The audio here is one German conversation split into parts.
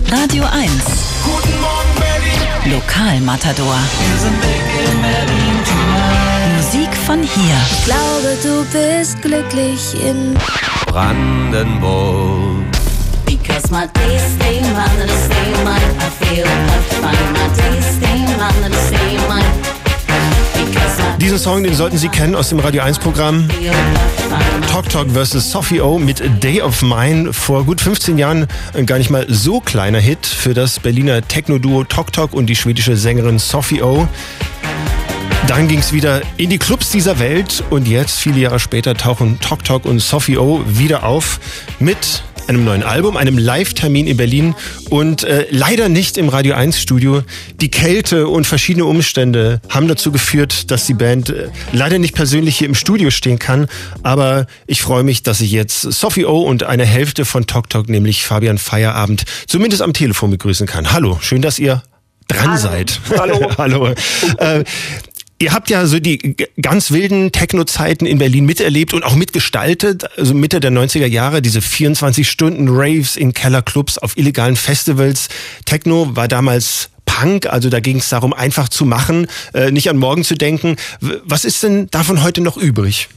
Radio 1. Guten Morgen Berlin. Lokalmatador. Wir sind big in Berlin tonight. Musik von hier. Ich glaube, du bist glücklich in Brandenburg. Because my days stay under the same mind, I feel fine. My days stay under the same mind. Diesen Song, den sollten Sie kennen aus dem Radio 1 Programm. Talk Talk vs. Sophie O mit Day of Mine. Vor gut 15 Jahren ein gar nicht mal so kleiner Hit für das Berliner Techno-Duo Talk Talk und die schwedische Sängerin Sophie O. Dann ging es wieder in die Clubs dieser Welt und jetzt, viele Jahre später, tauchen Talk Talk und Sophie O wieder auf mit einem neuen Album, einem Live-Termin in Berlin und leider nicht im Radio 1 Studio. Die Kälte und verschiedene Umstände haben dazu geführt, dass die Band leider nicht persönlich hier im Studio stehen kann. Aber ich freue mich, dass ich jetzt Sophie O und eine Hälfte von Talk Talk, nämlich Fabian Feierabend, zumindest am Telefon begrüßen kann. Hallo, schön, dass ihr dran seid. Hallo. Hallo. Ihr habt ja so die ganz wilden Techno-Zeiten in Berlin miterlebt und auch mitgestaltet, also Mitte der 90er Jahre, diese 24-Stunden-Raves in Kellerclubs auf illegalen Festivals. Techno war damals Punk, also da ging es darum, einfach zu machen, nicht an morgen zu denken. Was ist denn davon heute noch übrig?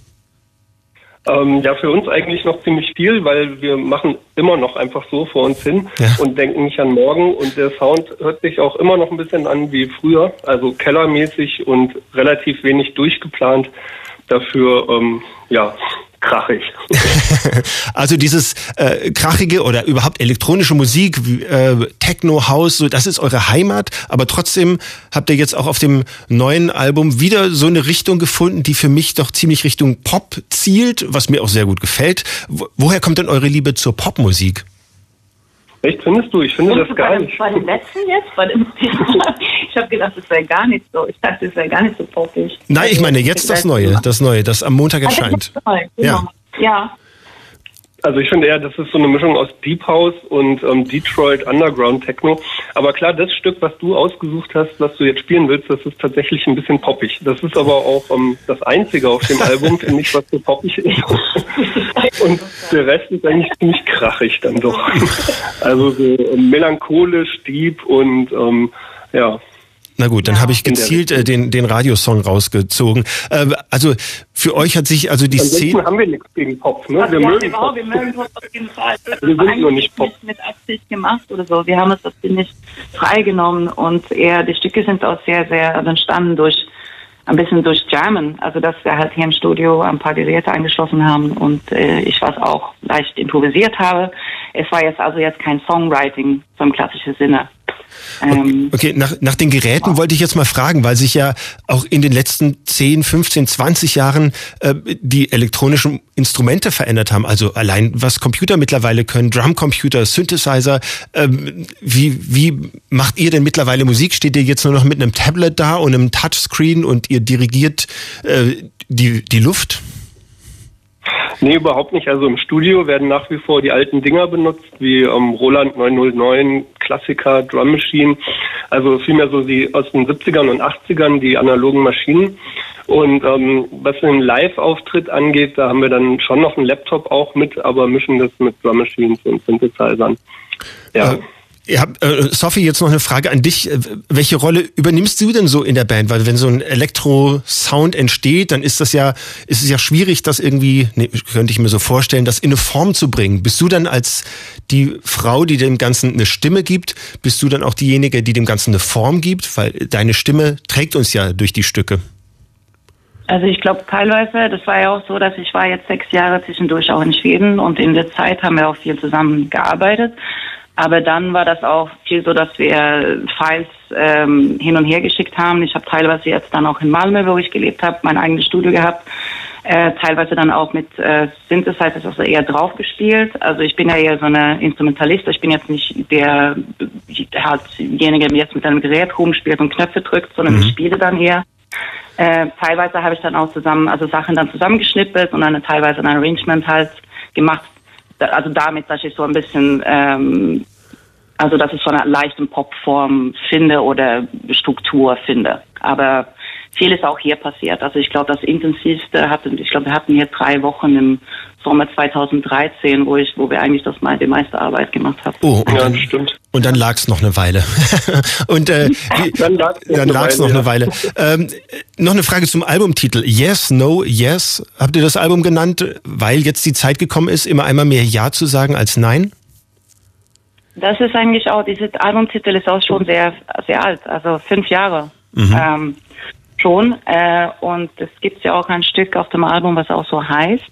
Ja, für uns eigentlich noch ziemlich viel, weil wir machen immer noch einfach so vor uns hin und denken nicht an morgen. Und der Sound hört sich auch immer noch ein bisschen an wie früher, also kellermäßig und relativ wenig durchgeplant. Dafür, krachig. Also dieses krachige oder überhaupt elektronische Musik, Techno, House, so, das ist eure Heimat, aber trotzdem habt ihr jetzt auch auf dem neuen Album wieder so eine Richtung gefunden, die für mich doch ziemlich Richtung Pop zielt, was mir auch sehr gut gefällt. Woher kommt denn eure Liebe zur Popmusik? Echt, findest du? Ich finde das gar nicht. Bei dem letzten jetzt? Ich habe gedacht, das wäre gar nicht so. Ich dachte, das wäre gar nicht so poppig. Nein, ich meine jetzt das Neue, das am Montag erscheint. Genau. Ja. Also ich finde eher, das ist so eine Mischung aus Deep House und Detroit Underground Techno. Aber klar, das Stück, was du ausgesucht hast, was du jetzt spielen willst, das ist tatsächlich ein bisschen poppig. Das ist aber auch das Einzige auf dem Album, finde ich, was so poppig ist. Und der Rest ist eigentlich ziemlich krachig dann doch. Also so melancholisch, deep und Na gut, dann habe ich gezielt den Radiosong rausgezogen. Also für euch hat sich also die Szene... haben wir nichts gegen Pop, ne? Wir mögen Pop auf jeden Fall. Wir sind nur nicht Pop. Nicht mit Absicht gemacht oder so. Wir haben es das nicht freigenommen und eher die Stücke sind auch sehr, sehr entstanden ein bisschen durch Jammen. Also dass wir halt hier im Studio ein paar Geräte angeschlossen haben und ich was auch leicht improvisiert habe. Es war jetzt kein Songwriting so im klassischen Sinne. Okay, nach den Geräten wollte ich jetzt mal fragen, weil sich ja auch in den letzten 10, 15, 20 Jahren die elektronischen Instrumente verändert haben. Also allein was Computer mittlerweile können, Drumcomputer, Synthesizer. Wie macht ihr denn mittlerweile Musik? Steht ihr jetzt nur noch mit einem Tablet da und einem Touchscreen und ihr dirigiert die Luft? Nee, überhaupt nicht. Also im Studio werden nach wie vor die alten Dinger benutzt, wie Roland 909, Klassiker, Drum Machine. Also vielmehr so die aus den 70ern und 80ern, die analogen Maschinen. Und was den Live-Auftritt angeht, da haben wir dann schon noch einen Laptop auch mit, aber mischen das mit Drum Machines und Synthesizern. Ja. Sophie, jetzt noch eine Frage an dich. Welche Rolle übernimmst du denn so in der Band? Weil wenn so ein Elektro-Sound entsteht, dann ist es ja schwierig, das irgendwie, könnte ich mir so vorstellen, das in eine Form zu bringen. Bist du dann als die Frau, die dem Ganzen eine Stimme gibt, bist du dann auch diejenige, die dem Ganzen eine Form gibt? Weil deine Stimme trägt uns ja durch die Stücke. Also ich glaube teilweise, das war ja auch so, dass ich war jetzt 6 Jahre zwischendurch auch in Schweden und in der Zeit haben wir auch viel zusammen gearbeitet. Aber dann war das auch viel so, dass wir Files hin und her geschickt haben. Ich habe teilweise jetzt dann auch in Malmö, wo ich gelebt habe, mein eigenes Studio gehabt. Teilweise dann auch mit Synthesizers, also eher drauf gespielt. Also ich bin ja eher so eine Instrumentalist. Ich bin jetzt nicht derjenige, der jetzt mit einem Gerät rumspielt und Knöpfe drückt, sondern ich spiele dann eher. Teilweise habe ich dann auch Sachen dann zusammengeschnippelt und dann teilweise ein Arrangement halt gemacht. Also damit, dass ich so ein bisschen, dass ich so eine leichte Popform finde oder Struktur finde. Aber viel ist auch hier passiert. Also ich glaube, das Intensivste wir hatten hier 3 Wochen im Sommer 2013, wo wir eigentlich die meiste Arbeit gemacht haben. Oh, ja, das stimmt. Und dann lag's noch eine Weile. Und dann lag's noch eine Weile. Noch eine Frage zum Albumtitel. Yes, No, Yes. Habt ihr das Album genannt, weil jetzt die Zeit gekommen ist, immer einmal mehr Ja zu sagen als Nein? Das ist eigentlich auch, dieser Albumtitel ist auch schon sehr, sehr alt, also 5 Jahre schon. Und es gibt ja auch ein Stück auf dem Album, was auch so heißt.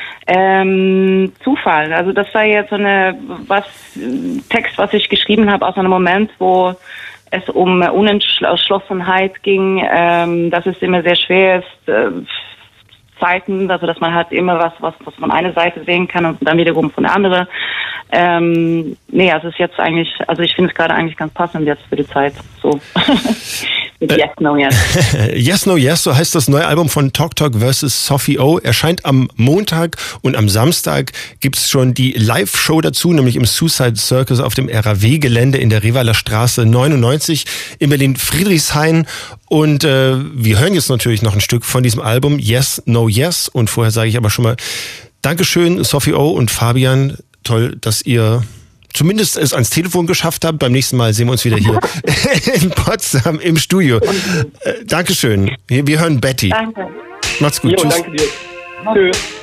Zufall. Also das war jetzt so Text, was ich geschrieben habe aus einem Moment, wo es um Unentschlossenheit ging, dass es immer sehr schwer ist, Zeiten, also dass man halt immer was von einer Seite sehen kann und dann wiederum von der anderen. Also es ist jetzt eigentlich, also ich finde es gerade eigentlich ganz passend jetzt für die Zeit. So. Mit Yes, No, Yes. Yes, No, Yes, so heißt das neue Album von Talk Talk vs. Sophie O. Erscheint am Montag und am Samstag gibt's schon die Live-Show dazu, nämlich im Suicide Circus auf dem RAW-Gelände in der Revaler Straße 99 in Berlin-Friedrichshain. Und wir hören jetzt natürlich noch ein Stück von diesem Album Yes, No, Yes. Und vorher sage ich aber schon mal Dankeschön, Sophie O und Fabian. Toll, dass ihr zumindest es ans Telefon geschafft habt. Beim nächsten Mal sehen wir uns wieder hier in Potsdam im Studio. Dankeschön. Wir hören Betty. Danke. Macht's gut. Jo, Tschüss. danke dir. Tschüss.